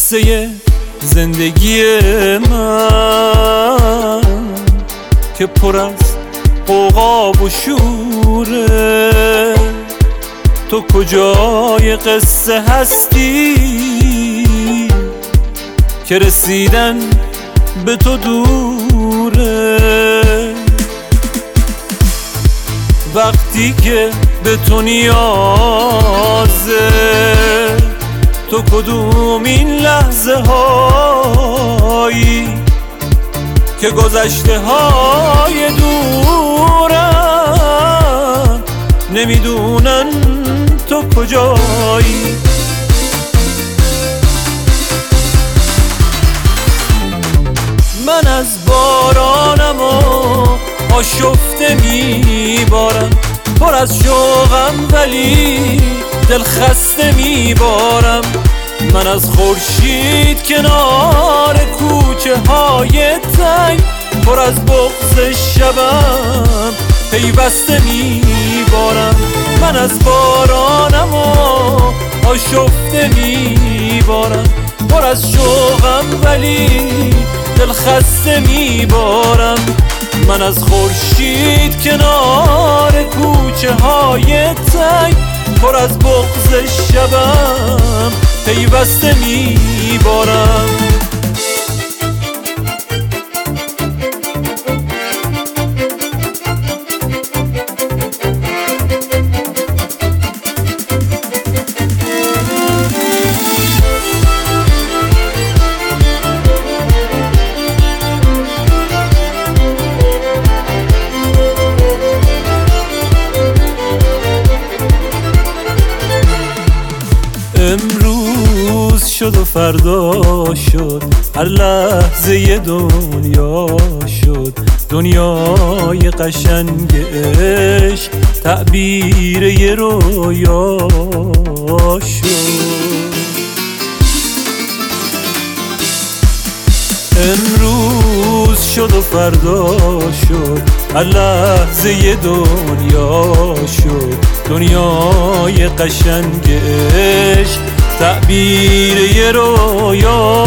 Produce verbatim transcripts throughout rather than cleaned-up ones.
قصه زندگی من که پر از غوغا و شوره، تو کجای قصه هستی که رسیدن به تو دوره؟ وقتی که به تو نیازه، تو کدوم این لحظه هایی که گذشته های دورن نمیدونن تو کجایی؟ من از بارانم و آشفته میبارم، پر از شوقم ولی دل خسته میبارم. من از خورشید کنار کوچه های تنگ، پر از بغض شبم پیوسته میبارم. من از بارانم و آشفته میبارم، پر از شوقم ولی دل خسته میبارم. من از خورشید کنار کوچه های تنگ، پر از بغض شبم پیوسته میبارم. امروز شد و فردا شد، هر لحظه یه دنیا شد. دنیای قشنگ عشق تعبیر یه رویا شد. امروز شد و فردا شد، هر لحظه یه دنیا شد. دنیای قشنگ عشق تعبیر یه رویا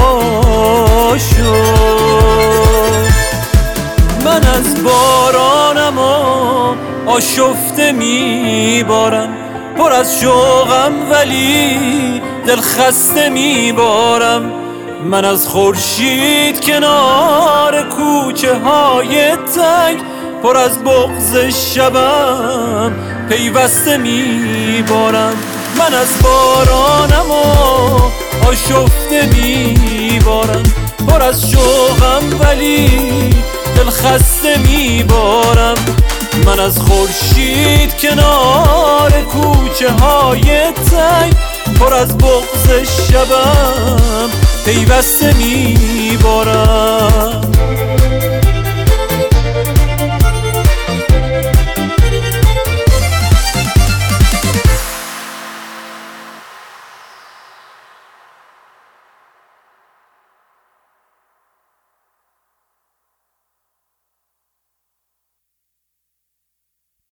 شد. من از بارانم و آشفته میبارم، پر از شوقم ولی دل خسته میبارم. من از خورشید کنار کوچه های تنگ، پر از بغض شبم پیوسته میبارم. من از بارانم و آشفته میبارم، پر از شوقم ولی دل خسته میبارم. من از خورشید کنار کوچه های تنگ، پر از بغض شبم پیوسته میبارم.